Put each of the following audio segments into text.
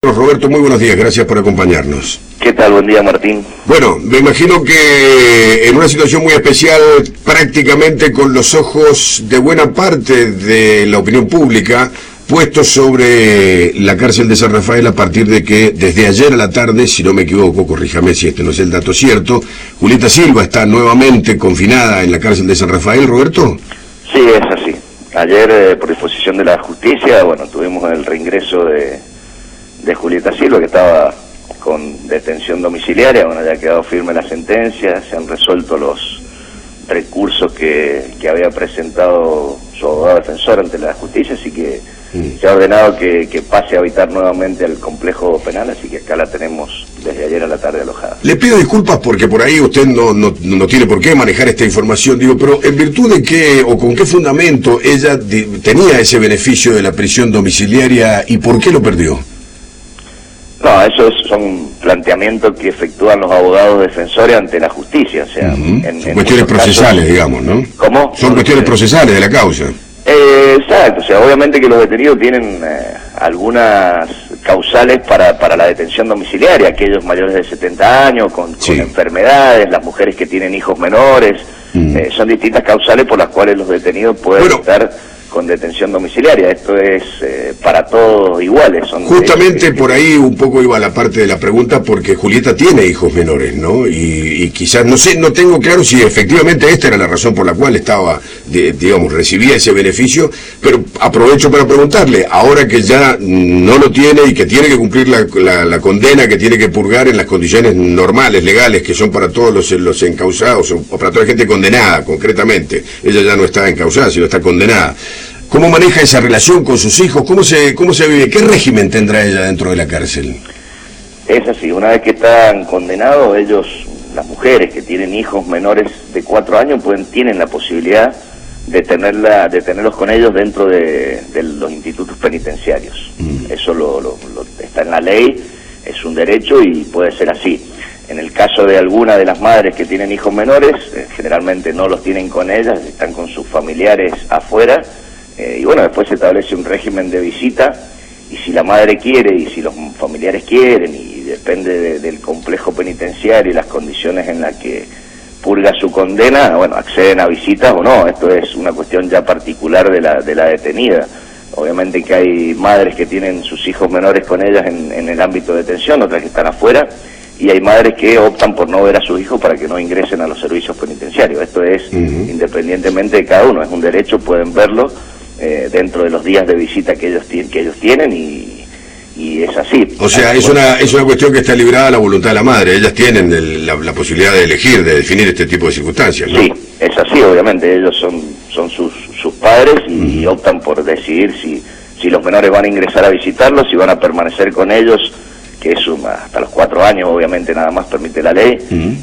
Roberto, muy buenos días, gracias por acompañarnos. ¿Qué tal? Buen día, Martín. Bueno, me imagino que en una situación muy especial, prácticamente con los ojos de buena parte de la opinión pública puestos sobre la cárcel de San Rafael, a partir de que desde ayer a la tarde, si no me equivoco, corríjame si este no es el dato cierto, Julieta Silva está nuevamente confinada en la cárcel de San Rafael, ¿Roberto? Sí, es así. Ayer, por disposición de la justicia, bueno, tuvimos el reingreso de Julieta Silva, que estaba con detención domiciliaria. Bueno, ya ha quedado firme la sentencia, se han resuelto los recursos que había presentado su abogado defensor ante la justicia, así que se ha ordenado que pase a habitar nuevamente al complejo penal, así que acá la tenemos desde ayer a la tarde alojada. Le pido disculpas porque por ahí usted no tiene por qué manejar esta información, digo, pero ¿en virtud de qué o con qué fundamento ella tenía ese beneficio de la prisión domiciliaria y por qué lo perdió? No, esos son planteamientos que efectúan los abogados defensores ante la justicia, o sea... Son cuestiones procesales, digamos, ¿no? ¿Cómo? Son cuestiones procesales de la causa. Exacto, o sea, obviamente que los detenidos tienen algunas causales para la detención domiciliaria, aquellos mayores de 70 años, con enfermedades, las mujeres que tienen hijos menores, son distintas causales por las cuales los detenidos pueden estar con detención domiciliaria. Esto es para todos iguales. Son justamente por ahí un poco iba la parte de la pregunta, porque Julieta tiene hijos menores, ¿no? Y quizás, no sé, no tengo claro si efectivamente esta era la razón por la cual estaba, digamos, recibía ese beneficio, pero aprovecho para preguntarle, ahora que ya no lo tiene y que tiene que cumplir la condena que tiene que purgar en las condiciones normales, legales, que son para todos los encausados, o para toda la gente condenada, concretamente, ella ya no está encausada, sino está condenada. ¿Cómo maneja esa relación con sus hijos? ¿Cómo se vive? ¿Qué régimen tendrá ella dentro de la cárcel? Es así, una vez que están condenados, ellos, las mujeres que tienen hijos menores de 4 años, tienen la posibilidad de tenerlos con ellos dentro de los institutos penitenciarios. Eso está en la ley, es un derecho y puede ser así. En el caso de alguna de las madres que tienen hijos menores, generalmente no los tienen con ellas, están con sus familiares afuera. Y bueno, después se establece un régimen de visita, y si la madre quiere y si los familiares quieren, y depende del complejo penitenciario y las condiciones en las que purga su condena, bueno, acceden a visitas o no. Esto es una cuestión ya particular de la detenida. Obviamente que hay madres que tienen sus hijos menores con ellas en el ámbito de detención, otras que están afuera, y hay madres que optan por no ver a sus hijos para que no ingresen a los servicios penitenciarios. Esto es independientemente de cada uno, es un derecho, pueden verlo dentro de los días de visita que ellos tienen, y es así. O sea, es una cuestión que está librada a la voluntad de la madre. Ellas tienen la posibilidad de elegir, de definir este tipo de circunstancias, ¿no? Sí, es así, obviamente. Ellos son sus padres y optan por decidir si los menores van a ingresar a visitarlos, si van a permanecer con ellos, que es hasta los 4 años, obviamente, nada más permite la ley,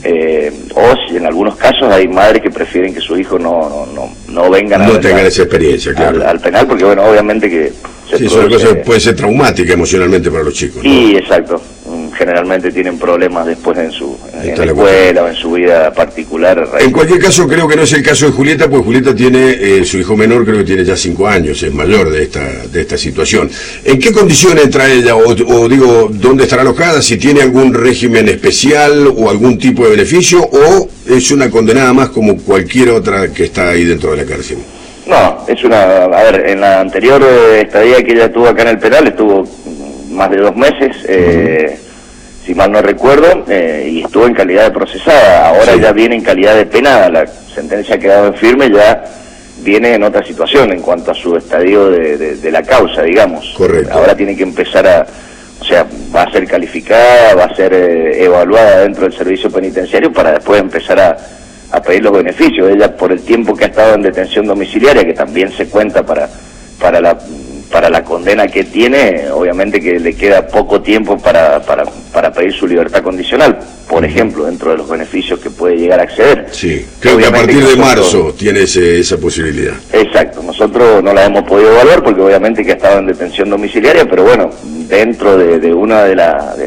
o si en algunos casos hay madres que prefieren que sus hijos no vengan no tengan esa experiencia, claro, al penal, porque bueno, obviamente que puede ser traumática emocionalmente para los chicos, ¿no? Sí, exacto. Generalmente tienen problemas después en la escuela o en su vida particular. En cualquier caso, creo que no es el caso de Julieta, porque Julieta tiene, su hijo menor creo que tiene ya 5 años, es mayor de esta situación. ¿En qué condiciones entra ella, o digo, dónde estará alojada, si tiene algún régimen especial o algún tipo de beneficio, o es una condenada más como cualquier otra que está ahí dentro de la cárcel? No, a ver, en la anterior estadía que ella tuvo acá en el penal, estuvo más de 2 meses, si mal no recuerdo, y estuvo en calidad de procesada. Ahora ya viene en calidad de penada. La sentencia ha quedado en firme, ya viene en otra situación en cuanto a su estadio de la causa, digamos. Correcto. Ahora tiene que empezar o sea, va a ser calificada, va a ser evaluada dentro del servicio penitenciario para después empezar a pedir los beneficios. Ella, por el tiempo que ha estado en detención domiciliaria, que también se cuenta para la condena que tiene, obviamente que le queda poco tiempo para pedir su libertad condicional, por ejemplo, dentro de los beneficios que puede llegar a acceder. Sí, creo que a partir de marzo tiene esa posibilidad. Exacto, nosotros no la hemos podido evaluar porque obviamente que ha estado en detención domiciliaria, pero bueno, dentro de una de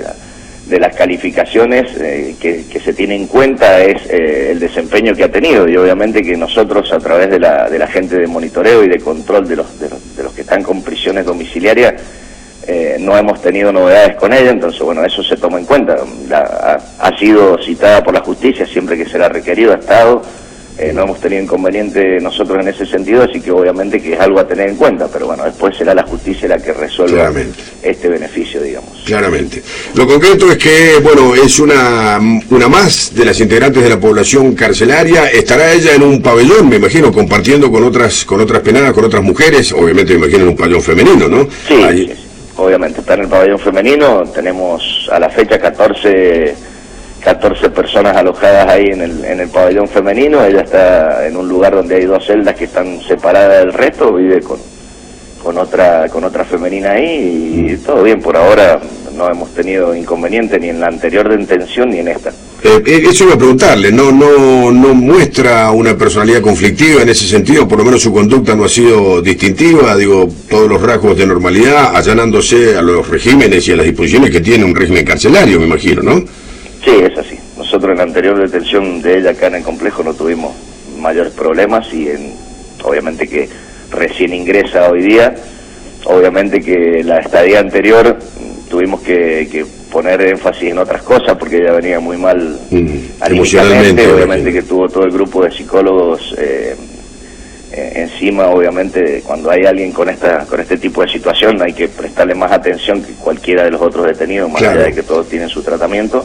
las calificaciones que se tiene en cuenta es el desempeño que ha tenido, y obviamente que nosotros, a través de la gente de monitoreo y de control de los que están con prisiones domiciliarias, no hemos tenido novedades con ella, entonces bueno, eso se toma en cuenta. Ha sido citada por la justicia siempre que se la ha requerido, ha estado, no hemos tenido inconveniente nosotros en ese sentido, así que obviamente que es algo a tener en cuenta, pero bueno, después será la justicia la que resuelva este beneficio, digamos. Claramente. Lo concreto es que, bueno, es una más de las integrantes de la población carcelaria. Estará ella en un pabellón, me imagino, compartiendo con otras penadas, con otras mujeres, obviamente me imagino en un pabellón femenino, ¿no? Sí, sí, obviamente está en el pabellón femenino. Tenemos a la fecha 14 personas alojadas ahí en el pabellón femenino. Ella está en un lugar donde hay 2 celdas que están separadas del resto, vive con otra femenina ahí, y todo bien. Por ahora no hemos tenido inconveniente ni en la anterior detención ni en esta. Eso iba a preguntarle, no muestra una personalidad conflictiva en ese sentido, por lo menos su conducta no ha sido distintiva, digo, todos los rasgos de normalidad, allanándose a los regímenes y a las disposiciones que tiene un régimen carcelario, me imagino, ¿no? Sí, es así. Nosotros en la anterior detención de ella acá en el complejo no tuvimos mayores problemas, y obviamente que recién ingresa hoy día, obviamente que la estadía anterior tuvimos que poner énfasis en otras cosas porque ella venía muy mal anímicamente, obviamente que tuvo todo el grupo de psicólogos encima. Obviamente cuando hay alguien con este tipo de situación hay que prestarle más atención que cualquiera de los otros detenidos, más allá de que todos tienen su tratamiento.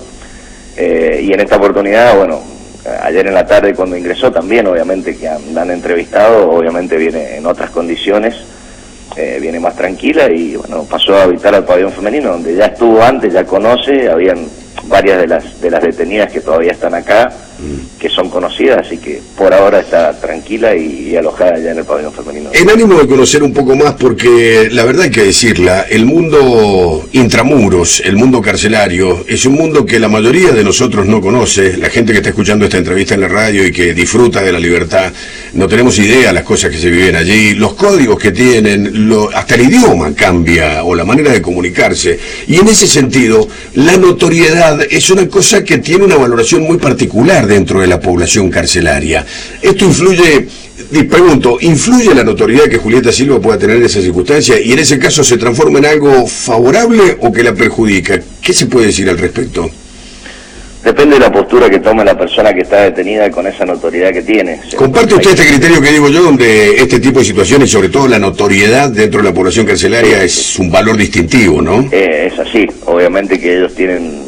Y en esta oportunidad, bueno, ayer en la tarde cuando ingresó también, obviamente que la han entrevistado, obviamente viene en otras condiciones, viene más tranquila, y bueno, pasó a habitar al pabellón femenino, donde ya estuvo antes, ya conoce, habían varias de las detenidas que todavía están acá, que son conocidas, así que por ahora está tranquila y alojada ya en el pabellón femenino. En ánimo de conocer un poco más, porque la verdad hay que decirla, el mundo intramuros, el mundo carcelario, es un mundo que la mayoría de nosotros no conoce. La gente que está escuchando esta entrevista en la radio y que disfruta de la libertad, no tenemos idea de las cosas que se viven allí, los códigos que tienen, hasta el idioma cambia, o la manera de comunicarse, y en ese sentido, la notoriedad es una cosa que tiene una valoración muy particular dentro de la población carcelaria. Esto influye, pregunto, ¿influye la notoriedad que Julieta Silva pueda tener en esa circunstancia, y en ese caso se transforma en algo favorable o que la perjudica? ¿Qué se puede decir al respecto? Depende de la postura que tome la persona que está detenida con esa notoriedad que tiene. ¿Comparte usted este criterio que digo yo, donde este tipo de situaciones, sobre todo la notoriedad dentro de la población carcelaria, es un valor distintivo, ¿no? Es así, obviamente que ellos tienen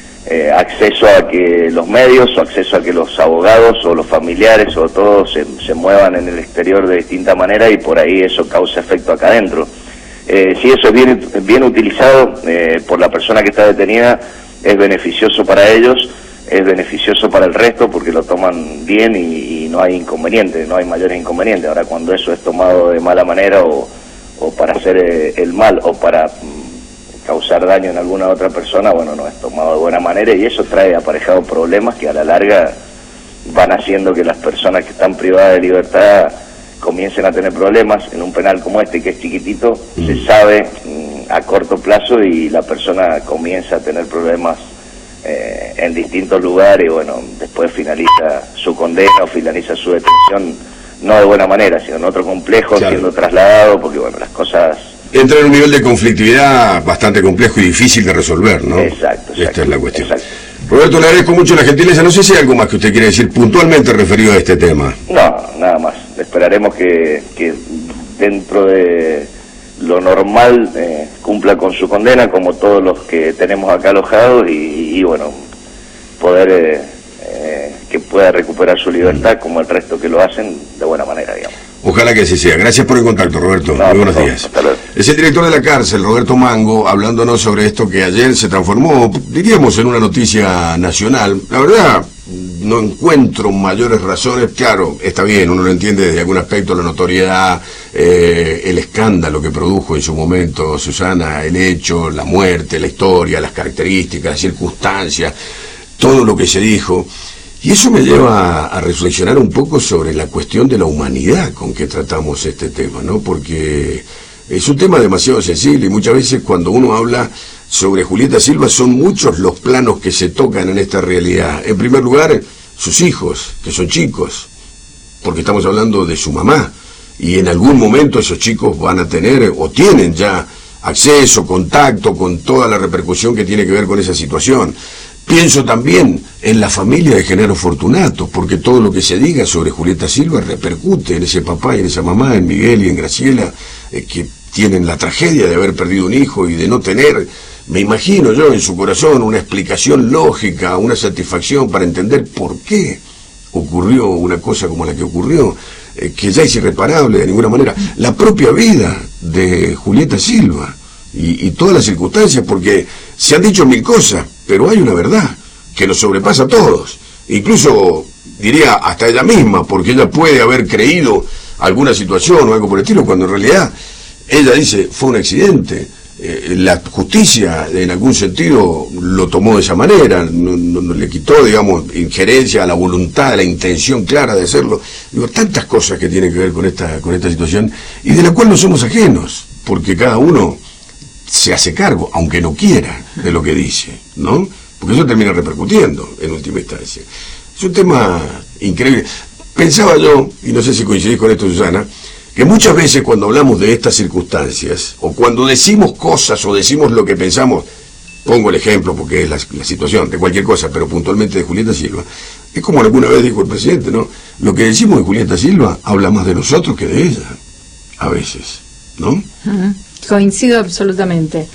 acceso a que los medios, o acceso a que los abogados o los familiares o todos se muevan en el exterior de distinta manera, y por ahí eso causa efecto acá adentro. Si eso es bien utilizado por la persona que está detenida, es beneficioso para ellos, es beneficioso para el resto, porque lo toman bien y no hay inconveniente, no hay mayores inconvenientes. Ahora, cuando eso es tomado de mala manera o para hacer el mal o para causar daño en alguna otra persona, bueno, no es tomado de buena manera, y eso trae aparejado problemas que a la larga van haciendo que las personas que están privadas de libertad comiencen a tener problemas. En un penal como este, que es chiquitito, se sabe a corto plazo, y la persona comienza a tener problemas en distintos lugares, y bueno, después finaliza su condena o finaliza su detención no de buena manera, sino en otro complejo, claro, siendo trasladado, porque bueno, las cosas... Entra en un nivel de conflictividad bastante complejo y difícil de resolver, ¿no? Exacto. Esta es la cuestión. Exacto. Roberto, le agradezco mucho la gentileza. No sé si hay algo más que usted quiere decir puntualmente referido a este tema. No, nada más. Esperaremos que dentro de lo normal cumpla con su condena, como todos los que tenemos acá alojados, y bueno, poder que pueda recuperar su libertad como el resto que lo hacen de buena manera, digamos. Ojalá que así sea. Gracias por el contacto, Roberto. Muy buenos días. Es el director de la cárcel, Roberto Mango, hablándonos sobre esto que ayer se transformó, diríamos, en una noticia nacional. La verdad, no encuentro mayores razones. Claro, está bien, uno lo entiende desde algún aspecto, la notoriedad, el escándalo que produjo en su momento Susana, el hecho, la muerte, la historia, las características, las circunstancias, todo lo que se dijo. Y eso me lleva a reflexionar un poco sobre la cuestión de la humanidad con que tratamos este tema, ¿no? Porque es un tema demasiado sensible, y muchas veces cuando uno habla sobre Julieta Silva son muchos los planos que se tocan en esta realidad. En primer lugar, sus hijos, que son chicos, porque estamos hablando de su mamá, y en algún momento esos chicos van a tener o tienen ya acceso, contacto con toda la repercusión que tiene que ver con esa situación. Pienso también en la familia de Genaro Fortunato, porque todo lo que se diga sobre Julieta Silva repercute en ese papá y en esa mamá, en Miguel y en Graciela, que tienen la tragedia de haber perdido un hijo y de no tener, me imagino yo, en su corazón una explicación lógica, una satisfacción para entender por qué ocurrió una cosa como la que ocurrió, que ya es irreparable de ninguna manera. La propia vida de Julieta Silva y todas las circunstancias, porque se han dicho mil cosas, pero hay una verdad que nos sobrepasa a todos, incluso diría hasta ella misma, porque ella puede haber creído alguna situación o algo por el estilo, cuando en realidad ella dice fue un accidente. La justicia en algún sentido lo tomó de esa manera, no le quitó, digamos, injerencia a la voluntad, a la intención clara de hacerlo. Digo, tantas cosas que tienen que ver con esta situación, y de la cual no somos ajenos, porque cada uno se hace cargo, aunque no quiera, de lo que dice, ¿no? Porque eso termina repercutiendo en última instancia. Es un tema increíble. Pensaba yo, y no sé si coincidís con esto, Susana, que muchas veces cuando hablamos de estas circunstancias, o cuando decimos cosas o decimos lo que pensamos, pongo el ejemplo porque es la situación de cualquier cosa, pero puntualmente de Julieta Silva, es como alguna vez dijo el presidente, ¿no? Lo que decimos de Julieta Silva habla más de nosotros que de ella, a veces, ¿no? Coincido absolutamente.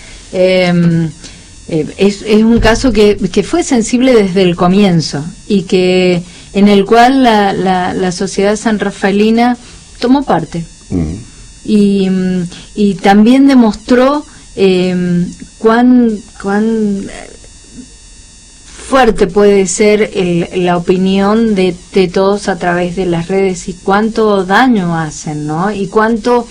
Es un caso que fue sensible desde el comienzo y que en el cual la sociedad sanrafaelina tomó parte y también demostró cuán fuerte puede ser la opinión de todos a través de las redes y cuánto daño hacen, ¿no? Y cuánto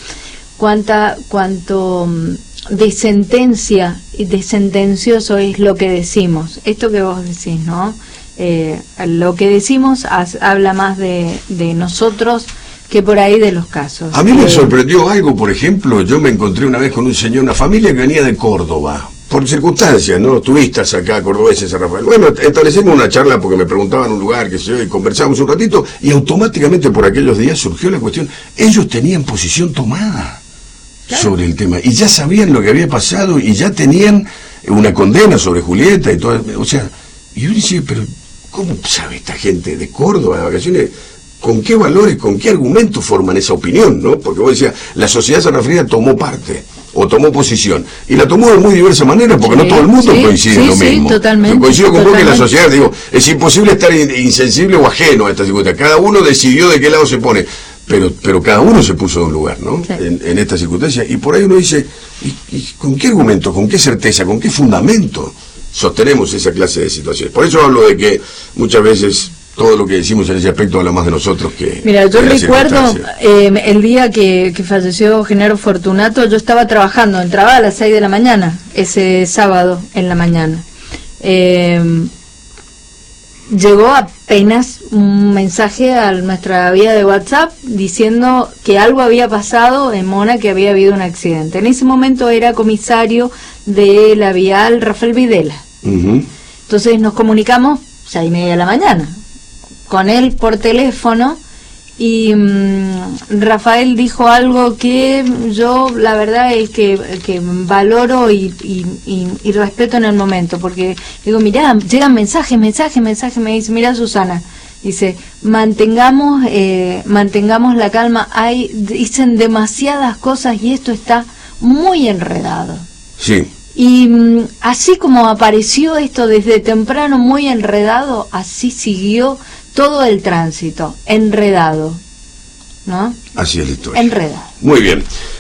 de sentencia y de sentencioso es lo que decimos. Esto que vos decís, ¿no? Lo que decimos habla más de nosotros que por ahí de los casos. A mí me sorprendió algo, por ejemplo, yo me encontré una vez con un señor, una familia que venía de Córdoba, por circunstancias, ¿no? Turistas acá, cordobeses, San Rafael. Bueno, establecimos una charla porque me preguntaban un lugar, qué sé yo, y conversamos un ratito, y automáticamente por aquellos días surgió la cuestión, ellos tenían posición tomada sobre el tema, y ya sabían lo que había pasado, y ya tenían una condena sobre Julieta y todo, o sea, y yo decía, pero ¿cómo sabe esta gente de Córdoba, de vacaciones? ¿Con qué valores, con qué argumentos forman esa opinión, no? Porque vos decías, la sociedad sanrafaelina tomó parte, o tomó posición, y la tomó de muy diversa manera, porque no todo el mundo coincide en lo mismo. Sí, totalmente. Yo coincido con vos que la sociedad, digo, es imposible estar insensible o ajeno a esta circunstancia. Cada uno decidió de qué lado se pone, pero cada uno se puso de un lugar, ¿no? Sí. En esta circunstancia, y por ahí uno dice, ¿y con qué argumento, con qué certeza, con qué fundamento sostenemos esa clase de situaciones? Por eso hablo de que muchas veces todo lo que decimos en ese aspecto habla más de nosotros que... Mira, yo recuerdo el día que falleció Genaro Fortunato, yo estaba trabajando, entraba a las 6 de la mañana, ese sábado en la mañana. Llegó apenas un mensaje a nuestra vía de WhatsApp diciendo que algo había pasado en Mona, que había habido un accidente. En ese momento era comisario de la vial Rafael Videla. Entonces nos comunicamos 6:30 de la mañana con él por teléfono y Rafael dijo algo que yo la verdad es que valoro y respeto en el momento, porque digo, mirá, llegan mensajes, me dice, mirá Susana, dice, mantengamos la calma, dicen demasiadas cosas y esto está muy enredado. Sí. Y así como apareció esto desde temprano muy enredado, así siguió todo el tránsito, enredado, ¿no? Así es la historia. Enredado. Muy bien.